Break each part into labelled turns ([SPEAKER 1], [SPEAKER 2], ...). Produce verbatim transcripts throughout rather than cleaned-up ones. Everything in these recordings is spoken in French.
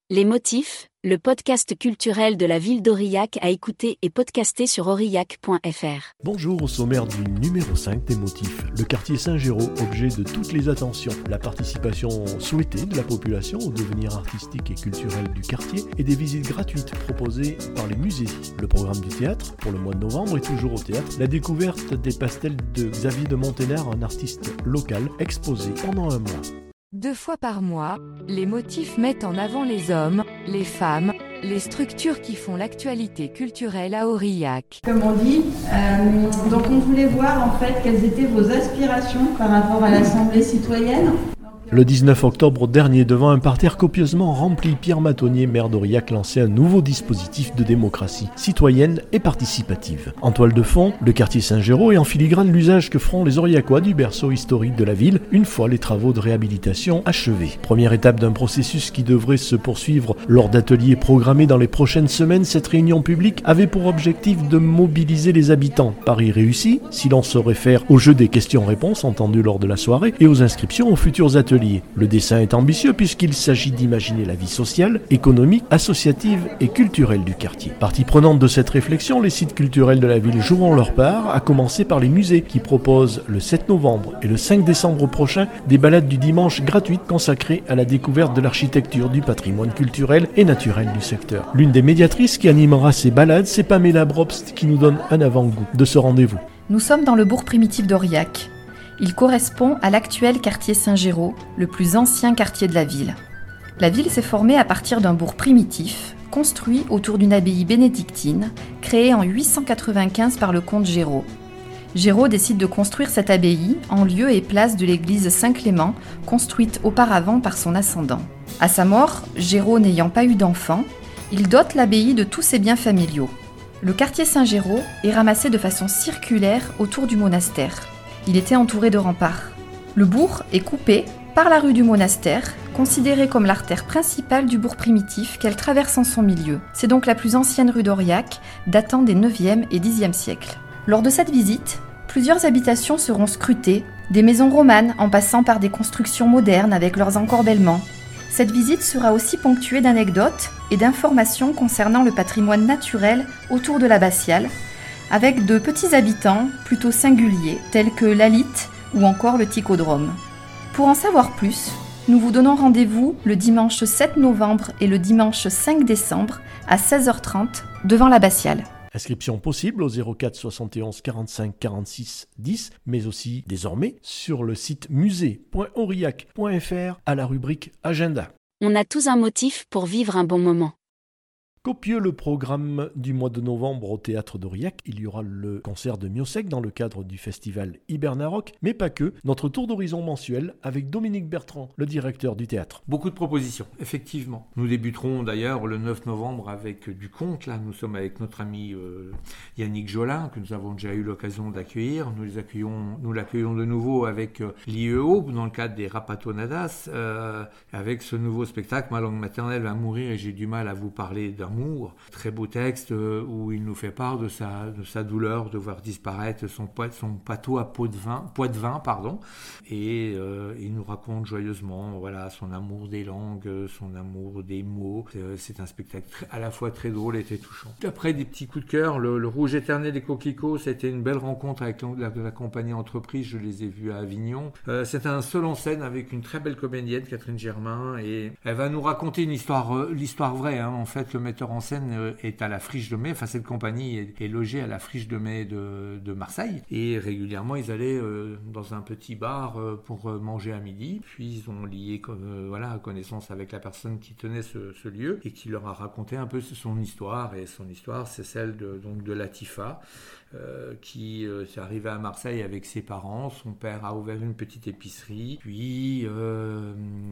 [SPEAKER 1] Les Motifs, le podcast culturel de la ville d'Aurillac à écouter et podcaster sur aurillac point f r.
[SPEAKER 2] Bonjour, au sommaire du numéro cinq des Motifs. Le quartier Saint-Géraud, objet de toutes les attentions. La participation souhaitée de la population au devenir artistique et culturel du quartier et des visites gratuites proposées par les musées. Le programme du théâtre, pour le mois de novembre, est toujours au théâtre. La découverte des pastels de Xavier de Monténard, un artiste local, exposé pendant un mois.
[SPEAKER 3] Deux fois par mois, les Motifs mettent en avant les hommes, les femmes, les structures qui font l'actualité culturelle à Aurillac.
[SPEAKER 4] Comme on dit, euh, donc on voulait voir en fait quelles étaient vos aspirations par rapport à l'Assemblée citoyenne.
[SPEAKER 2] Le dix-neuf octobre dernier, devant un parterre copieusement rempli, Pierre Matonnier, maire d'Aurillac, lançait un nouveau dispositif de démocratie citoyenne et participative. En toile de fond, le quartier Saint-Géraud et en filigrane l'usage que feront les Aurillacois du berceau historique de la ville une fois les travaux de réhabilitation achevés. Première étape d'un processus qui devrait se poursuivre lors d'ateliers programmés dans les prochaines semaines, cette réunion publique avait pour objectif de mobiliser les habitants. Pari réussi, si l'on se réfère au jeu des questions-réponses entendues lors de la soirée et aux inscriptions aux futurs ateliers. Le dessin est ambitieux puisqu'il s'agit d'imaginer la vie sociale, économique, associative et culturelle du quartier. Partie prenante de cette réflexion, les sites culturels de la ville joueront leur part, à commencer par les musées qui proposent le sept novembre et le cinq décembre prochain des balades du dimanche gratuites consacrées à la découverte de l'architecture, du patrimoine culturel et naturel du secteur. L'une des médiatrices qui animera ces balades, c'est Pamela Brobst qui nous donne un avant-goût de ce rendez-vous.
[SPEAKER 5] Nous sommes dans le bourg primitif d'Aurillac. Il correspond à l'actuel quartier Saint-Géraud, le plus ancien quartier de la ville. La ville s'est formée à partir d'un bourg primitif, construit autour d'une abbaye bénédictine, créée en huit cent quatre-vingt-quinze par le comte Géraud. Géraud décide de construire cette abbaye en lieu et place de l'église Saint-Clément, construite auparavant par son ascendant. À sa mort, Géraud n'ayant pas eu d'enfant, il dote l'abbaye de tous ses biens familiaux. Le quartier Saint-Géraud est ramassé de façon circulaire autour du monastère. Il était entouré de remparts. Le bourg est coupé par la rue du monastère, considérée comme l'artère principale du bourg primitif qu'elle traverse en son milieu. C'est donc la plus ancienne rue d'Aurillac, datant des neuvième et dixième siècles. Lors de cette visite, plusieurs habitations seront scrutées, des maisons romanes en passant par des constructions modernes avec leurs encorbellements. Cette visite sera aussi ponctuée d'anecdotes et d'informations concernant le patrimoine naturel autour de l'abbatiale, avec de petits habitants plutôt singuliers, tels que l'Alite ou encore le Ticodrome. Pour en savoir plus, nous vous donnons rendez-vous le dimanche sept novembre et le dimanche cinq décembre à seize heures trente devant l'abbatiale.
[SPEAKER 2] Inscription possible au zéro quatre soixante et onze quarante-cinq quarante-six dix, mais aussi désormais sur le site musée point aurillac point f r à la rubrique Agenda.
[SPEAKER 1] On a tous un motif pour vivre un bon moment.
[SPEAKER 2] Copieux le programme du mois de novembre au théâtre d'Aurillac. Il y aura le concert de Miossec dans le cadre du festival Hibernarock, mais pas que. Notre tour d'horizon mensuel avec Dominique Bertrand, le directeur du théâtre.
[SPEAKER 6] Beaucoup de propositions, effectivement. Nous débuterons d'ailleurs le neuf novembre avec du conte. Là, nous sommes avec notre ami euh, Yannick Jolin, que nous avons déjà eu l'occasion d'accueillir. Nous, les accueillons, nous l'accueillons de nouveau avec euh, l'I E O dans le cadre des Rapatonadas, euh, avec ce nouveau spectacle « Ma langue maternelle va mourir et j'ai du mal à vous parler d'un amour. » Très beau texte euh, où il nous fait part de sa, de sa douleur de voir disparaître son, son pâteau à pot de vin, poids de vin, pardon. Et euh, il nous raconte joyeusement voilà, son amour des langues, son amour des mots. C'est, c'est un spectacle très, à la fois très drôle et très touchant. Après des petits coups de cœur, le, le Rouge éternel des coquelicots, c'était une belle rencontre avec la, la, la compagnie Entreprise. Je les ai vus à Avignon. Euh, c'est un seul en scène avec une très belle comédienne, Catherine Germain, et elle va nous raconter une histoire, euh, l'histoire vraie. Hein. En fait, le metteur en scène est à la Friche de Mai, enfin cette compagnie est, est logée à la Friche de Mai de, de Marseille, et régulièrement ils allaient euh, dans un petit bar euh, pour euh, manger à midi, puis ils ont lié euh, voilà, connaissance avec la personne qui tenait ce, ce lieu et qui leur a raconté un peu son histoire, et son histoire c'est celle de, donc de Latifa, euh, qui euh, s'est arrivée à Marseille avec ses parents. Son père a ouvert une petite épicerie, puis euh,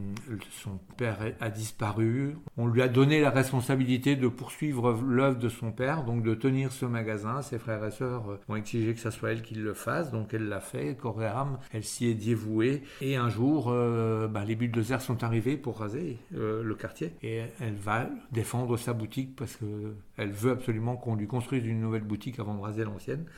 [SPEAKER 6] son père a disparu, on lui a donné la responsabilité de poursuivre l'œuvre de son père, donc de tenir ce magasin. Ses frères et sœurs ont exigé que ça soit elle qui le fasse, donc elle l'a fait, corps et âme, elle s'y est dévouée, et un jour euh, bah, les bulldozers sont arrivés pour raser euh, le quartier, et elle va défendre sa boutique parce qu'elle veut absolument qu'on lui construise une nouvelle boutique avant de raser l'ancienne.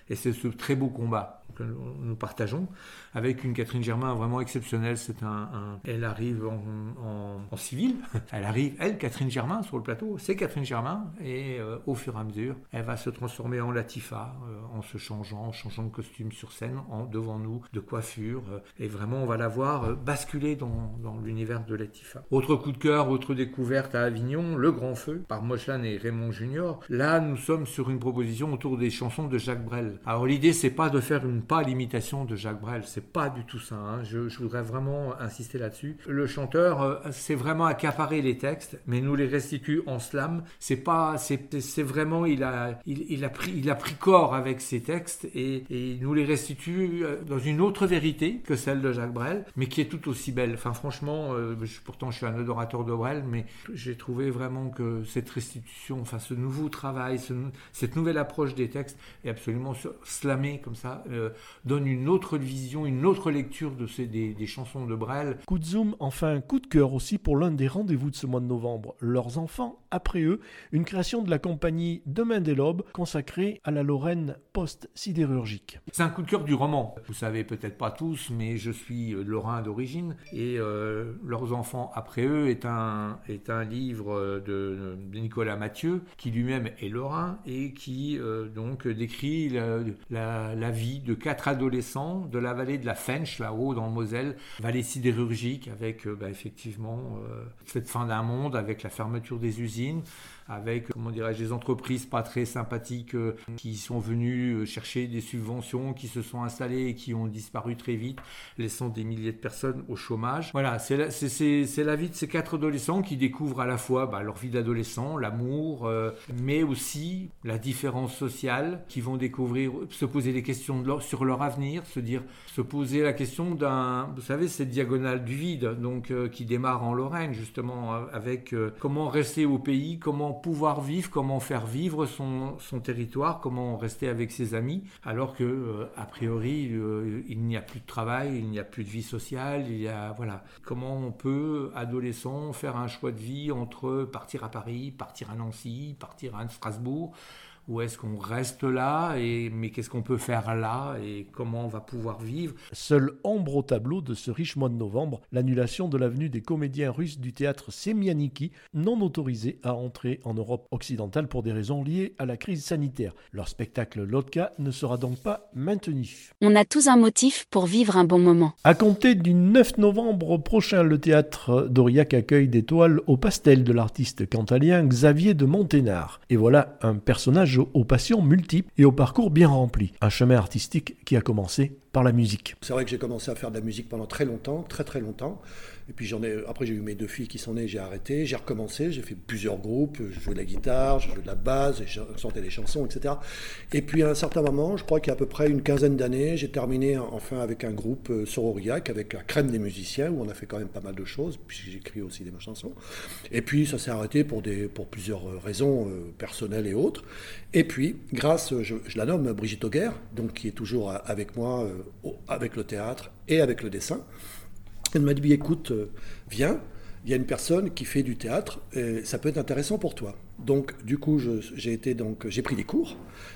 [SPEAKER 6] Et c'est ce très beau combat que nous partageons avec une Catherine Germain vraiment exceptionnelle. C'est un, un, elle arrive en, en, en civil, elle arrive, elle, Catherine Germain, sur le plateau, c'est Catherine Germain, et euh, au fur et à mesure, elle va se transformer en Latifa, euh, en se changeant, en changeant de costume sur scène, en, devant nous, de coiffure, euh, et vraiment on va la voir euh, basculer dans, dans l'univers de Latifa. Autre coup de cœur, autre découverte à Avignon, Le Grand Feu, par Mochlan et Raymond Junior. Là, nous sommes sur une proposition autour des chansons de Jacques Brel. Alors l'idée, c'est pas de faire une pâle imitation de Jacques Brel, c'est pas du tout ça, hein. je, je voudrais vraiment insister là-dessus. Le chanteur, euh, c'est vraiment accaparer les textes, mais nous les restitue en slam. C'est pas, c'est, c'est vraiment, il a, il, il a pris, il a pris corps avec ces textes et, et il nous les restitue dans une autre vérité que celle de Jacques Brel, mais qui est tout aussi belle. Enfin, franchement, euh, je, pourtant je suis un adorateur de Brel, mais j'ai trouvé vraiment que cette restitution, enfin ce nouveau travail, ce, cette nouvelle approche des textes est absolument slamée comme ça, euh, donne une autre vision, une autre lecture de ces, des, des chansons de Brel.
[SPEAKER 2] Coup de zoom, enfin un coup de cœur aussi pour l'un des rendez-vous de ce mois de novembre. Leurs enfants, après eux, une création de la compagnie Demain des Lobes consacrée à la Lorraine post-sidérurgique.
[SPEAKER 6] C'est un coup de cœur du roman. Vous savez peut-être pas tous, mais je suis lorrain d'origine et euh, Leurs enfants, après eux est un, est un livre de, de Nicolas Mathieu qui lui-même est lorrain et qui euh, donc décrit la, la, la vie de quatre adolescents de la vallée de la Fensch, là-haut dans Moselle, vallée sidérurgique avec euh, bah, effectivement euh, cette fin d'un monde, avec la fermeture des usines, avec, comment dirais-je, des entreprises pas très sympathiques euh, qui sont venues chercher des subventions, qui se sont installées et qui ont disparu très vite, laissant des milliers de personnes au chômage. Voilà, c'est la, c'est, c'est, c'est la vie de ces quatre adolescents qui découvrent à la fois bah, leur vie d'adolescent, l'amour, euh, mais aussi la différence sociale, qui vont découvrir, se poser des questions de leur, sur leur avenir, se dire, se poser la question d'un, vous savez, cette diagonale du vide, donc euh, qui démarre en Lorraine justement, avec euh, comment rester au pays, comment pouvoir vivre, comment faire vivre son, son territoire, comment rester avec ses amis, alors que euh, a priori euh, il n'y a plus de travail, il n'y a plus de vie sociale, il y a voilà, comment on peut adolescent faire un choix de vie entre partir à Paris, partir à Nancy, partir à Strasbourg. Ou est-ce qu'on reste là, et, mais qu'est-ce qu'on peut faire là et comment on va pouvoir vivre?
[SPEAKER 2] Seule ombre au tableau de ce riche mois de novembre, l'annulation de la venue des comédiens russes du théâtre Semianiki, non autorisés à entrer en Europe occidentale pour des raisons liées à la crise sanitaire. Leur spectacle Lotka ne sera donc pas maintenu.
[SPEAKER 1] On a tous un motif pour vivre un bon moment.
[SPEAKER 2] À compter du neuf novembre prochain, le théâtre d'Aurillac accueille des toiles au pastel de l'artiste cantalien Xavier de Monténard. Et voilà un personnage aux passions multiples et au parcours bien rempli. Un chemin artistique qui a commencé par la musique.
[SPEAKER 7] C'est vrai que j'ai commencé à faire de la musique pendant très longtemps, très très longtemps. Et puis j'en ai, après j'ai eu mes deux filles qui sont nées, j'ai arrêté, j'ai recommencé, j'ai fait plusieurs groupes, je jouais de la guitare, je jouais de la basse, je chantais des chansons, et cetera. Et puis à un certain moment, je crois qu'il y a à peu près une quinzaine d'années, j'ai terminé enfin avec un groupe sur Aurillac, avec la crème des musiciens, où on a fait quand même pas mal de choses, puis j'écris aussi des chansons. Et puis ça s'est arrêté pour, des, pour plusieurs raisons euh, personnelles et autres. Et puis, grâce, je, je la nomme Brigitte Auguer, donc qui est toujours avec moi, euh, avec le théâtre et avec le dessin. Elle m'a dit, écoute, euh, viens, il y a une personne qui fait du théâtre, et ça peut être intéressant pour toi. Donc, du coup, je, j'ai, été, donc, j'ai pris des cours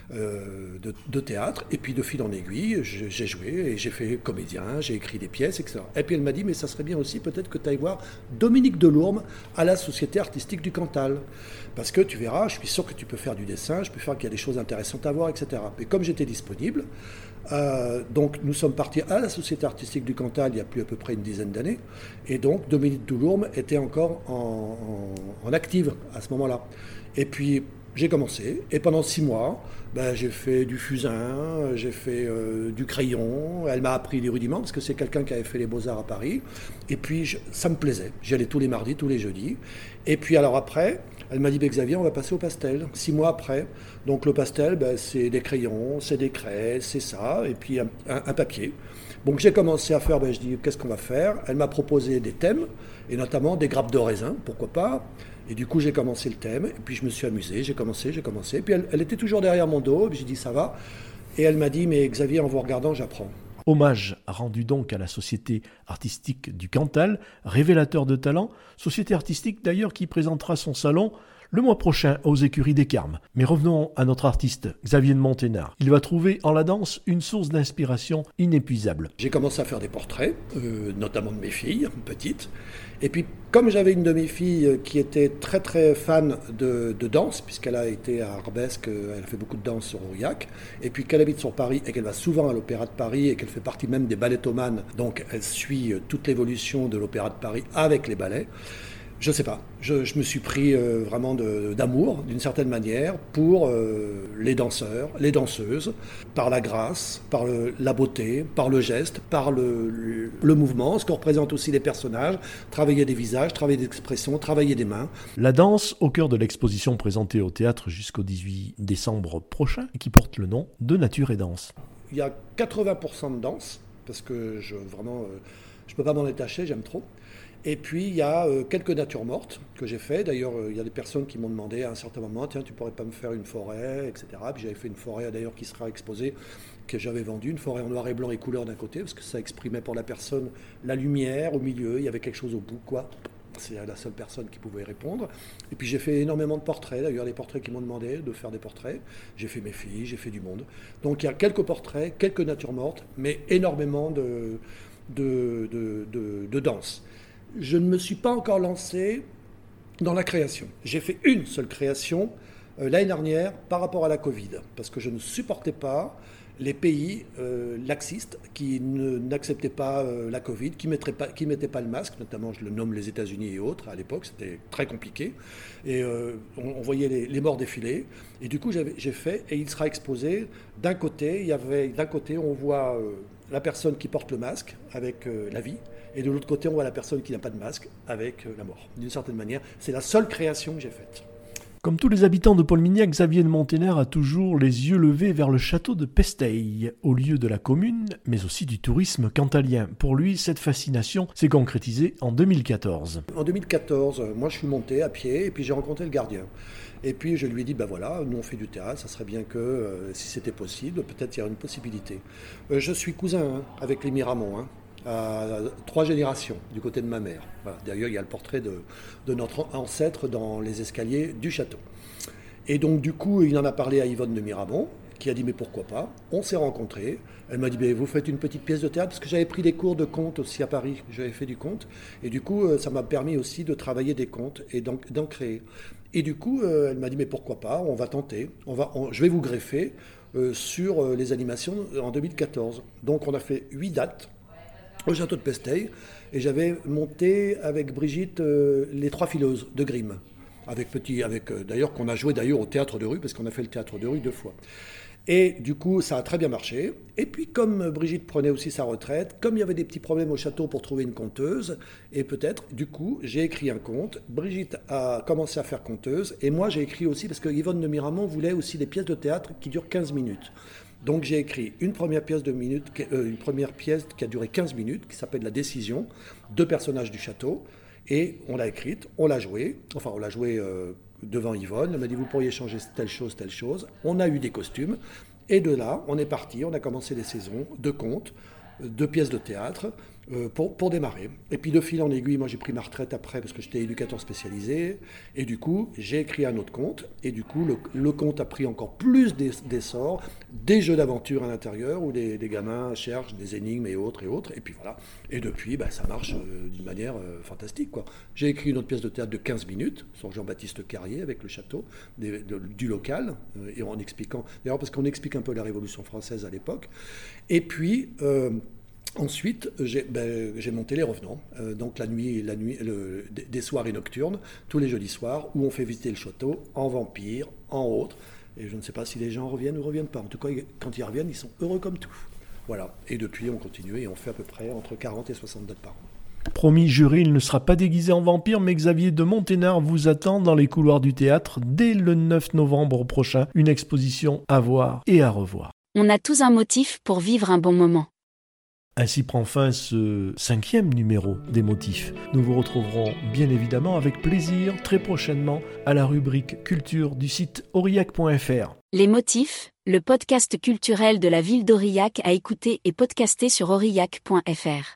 [SPEAKER 7] euh, de, de théâtre, et puis de fil en aiguille, je, j'ai joué, et j'ai fait comédien, j'ai écrit des pièces, et cetera. Et puis elle m'a dit, mais ça serait bien aussi peut-être que tu ailles voir Dominique Delourme à la Société artistique du Cantal. Parce que tu verras, je suis sûr que tu peux faire du dessin, je peux faire qu'il y a des choses intéressantes à voir, et cetera. Et comme j'étais disponible, euh, donc nous sommes partis à la Société artistique du Cantal il y a plus à peu près une dizaine d'années, et donc Dominique Delourme était encore en, en, en active à ce moment-là. Et puis j'ai commencé, et pendant six mois, ben, j'ai fait du fusain, j'ai fait euh, du crayon, elle m'a appris les rudiments, parce que c'est quelqu'un qui avait fait les Beaux-Arts à Paris, et puis je, ça me plaisait, j'y allais tous les mardis, tous les jeudis, et puis alors après, elle m'a dit, ben, Xavier, on va passer au pastel, six mois après, donc le pastel, ben, c'est des crayons, c'est des craies, c'est ça, et puis un, un, un papier. Donc j'ai commencé à faire, ben, je dis, qu'est-ce qu'on va faire? Elle m'a proposé des thèmes, et notamment des grappes de raisin, pourquoi pas. Et du coup, j'ai commencé le thème, et puis je me suis amusé, j'ai commencé, j'ai commencé. Et puis elle, elle était toujours derrière mon dos, et puis j'ai dit, ça va. Et elle m'a dit, mais Xavier, en vous regardant, j'apprends.
[SPEAKER 2] Hommage rendu donc à la Société artistique du Cantal, révélateur de talent, société artistique d'ailleurs qui présentera son salon le mois prochain aux écuries des Carmes. Mais revenons à notre artiste, Xavier de Monténard. Il va trouver en la danse une source d'inspiration inépuisable.
[SPEAKER 7] J'ai commencé à faire des portraits, euh, notamment de mes filles, petites. Et puis, comme j'avais une de mes filles qui était très très fan de, de danse, puisqu'elle a été à Arbesque, elle fait beaucoup de danse sur Aurillac, et puis qu'elle habite sur Paris et qu'elle va souvent à l'Opéra de Paris et qu'elle fait partie même des ballettomanes, donc elle suit toute l'évolution de l'Opéra de Paris avec les ballets. Je sais pas, je, je me suis pris euh, vraiment de, d'amour, d'une certaine manière, pour euh, les danseurs, les danseuses, par la grâce, par le, la beauté, par le geste, par le, le, le mouvement, ce qu'on représente aussi les personnages, travailler des visages, travailler des expressions, travailler des mains.
[SPEAKER 2] La danse au cœur de l'exposition présentée au théâtre jusqu'au dix-huit décembre prochain, qui porte le nom de Nature et Danse.
[SPEAKER 7] Il y a quatre-vingts pour cent de danse, parce que je vraiment, euh, je peux pas m'en détacher, j'aime trop. Et puis, il y a euh, quelques natures mortes que j'ai fait. D'ailleurs, euh, il y a des personnes qui m'ont demandé à un certain moment, tiens, tu pourrais pas me faire une forêt, et cetera. Puis j'avais fait une forêt, d'ailleurs, qui sera exposée, que j'avais vendue, une forêt en noir et blanc et couleur d'un côté, parce que ça exprimait pour la personne la lumière au milieu, il y avait quelque chose au bout, quoi. C'est la seule personne qui pouvait répondre. Et puis j'ai fait énormément de portraits, d'ailleurs, les portraits qui m'ont demandé de faire des portraits. J'ai fait mes filles, j'ai fait du monde. Donc il y a quelques portraits, quelques natures mortes, mais énormément de, de, de, de, de danse. Je ne me suis pas encore lancé dans la création. J'ai fait une seule création euh, l'année dernière par rapport à la Covid, parce que je ne supportais pas les pays euh, laxistes qui ne, n'acceptaient pas euh, la Covid, qui ne mettaient pas, qui mettaient pas le masque, notamment je le nomme les États-Unis et autres. À l'époque, c'était très compliqué. Et euh, on, on voyait les, les morts défiler. Et du coup, j'avais, j'ai fait, et il sera exposé. D'un côté, il y avait, d'un côté, on voit euh, la personne qui porte le masque avec euh, la vie. Et de l'autre côté, on voit la personne qui n'a pas de masque avec la mort. D'une certaine manière, c'est la seule création que j'ai faite.
[SPEAKER 2] Comme tous les habitants de Paulmignac, Xavier de Monténard a toujours les yeux levés vers le château de Pesteille, au lieu de la commune, mais aussi du tourisme cantalien. Pour lui, cette fascination s'est concrétisée en deux mille quatorze.
[SPEAKER 7] En deux mille quatorze, moi je suis monté à pied et puis j'ai rencontré le gardien. Et puis je lui ai dit, ben voilà, nous on fait du théâtre, ça serait bien que, euh, si c'était possible, peut-être il y a une possibilité. Euh, je suis cousin hein, avec les Miramont, hein. À trois générations du côté de ma mère. Voilà. D'ailleurs, il y a le portrait de, de notre ancêtre dans les escaliers du château. Et donc, du coup, il en a parlé à Yvonne de Miramont, qui a dit, mais pourquoi pas. On s'est rencontrés. Elle m'a dit, mais vous faites une petite pièce de théâtre, parce que j'avais pris des cours de conte aussi à Paris. J'avais fait du conte. Et du coup, ça m'a permis aussi de travailler des contes et d'en, d'en créer. Et du coup, elle m'a dit, mais pourquoi pas, on va tenter. On va, on, je vais vous greffer euh, sur les animations en deux mille quatorze. Donc, on a fait huit dates au château de Pesteille, et j'avais monté avec Brigitte euh, les Trois Fileuses de Grimm, avec petit, avec euh, d'ailleurs qu'on a joué d'ailleurs au théâtre de rue, parce qu'on a fait le théâtre de rue deux fois. Et du coup, ça a très bien marché. Et puis, comme Brigitte prenait aussi sa retraite, comme il y avait des petits problèmes au château pour trouver une conteuse, et peut-être, du coup, j'ai écrit un conte. Brigitte a commencé à faire conteuse, et moi, j'ai écrit aussi, parce que Yvonne de Miramont voulait aussi des pièces de théâtre qui durent quinze minutes. Donc j'ai écrit une première pièce de minutes, euh, une première pièce qui a duré quinze minutes, qui s'appelle La Décision, deux personnages du château, et on l'a écrite, on l'a jouée, enfin on l'a jouée euh, devant Yvonne, elle m'a dit vous pourriez changer telle chose, telle chose, on a eu des costumes, et de là on est parti, on a commencé les saisons de contes, de pièces de théâtre, euh, pour, pour démarrer. Et puis de fil en aiguille, moi j'ai pris ma retraite après parce que j'étais éducateur spécialisé, et du coup j'ai écrit un autre conte, et du coup le, le conte a pris encore plus d'essor, des jeux d'aventure à l'intérieur où les, les gamins cherchent des énigmes et autres et autres, et puis voilà. Et depuis, bah, ça marche euh, d'une manière euh, fantastique, quoi. J'ai écrit une autre pièce de théâtre de quinze minutes sur Jean-Baptiste Carrier avec le château des, de, du local, euh, et en expliquant, d'ailleurs parce qu'on explique un peu la Révolution française à l'époque. Et puis euh, ensuite, j'ai, ben, j'ai monté Les Revenants, euh, donc la nuit, la nuit le, des, des soirées nocturnes, tous les jeudis soirs, où on fait visiter le château en vampire, en autres. Et je ne sais pas si les gens reviennent ou ne reviennent pas. En tout cas, quand ils reviennent, ils sont heureux comme tout. Voilà. Et depuis, on continue et on fait à peu près entre quarante et soixante dates par an.
[SPEAKER 2] Promis juré, il ne sera pas déguisé en vampire, mais Xavier de Monténard vous attend dans les couloirs du théâtre dès le neuf novembre prochain. Une exposition à voir et à revoir.
[SPEAKER 1] On a tous un motif pour vivre un bon moment.
[SPEAKER 2] Ainsi prend fin ce cinquième numéro des motifs. Nous vous retrouverons bien évidemment avec plaisir très prochainement à la rubrique culture du site aurillac point f r.
[SPEAKER 1] Les motifs, le podcast culturel de la ville d'Aurillac à écouter et podcaster sur aurillac point f r.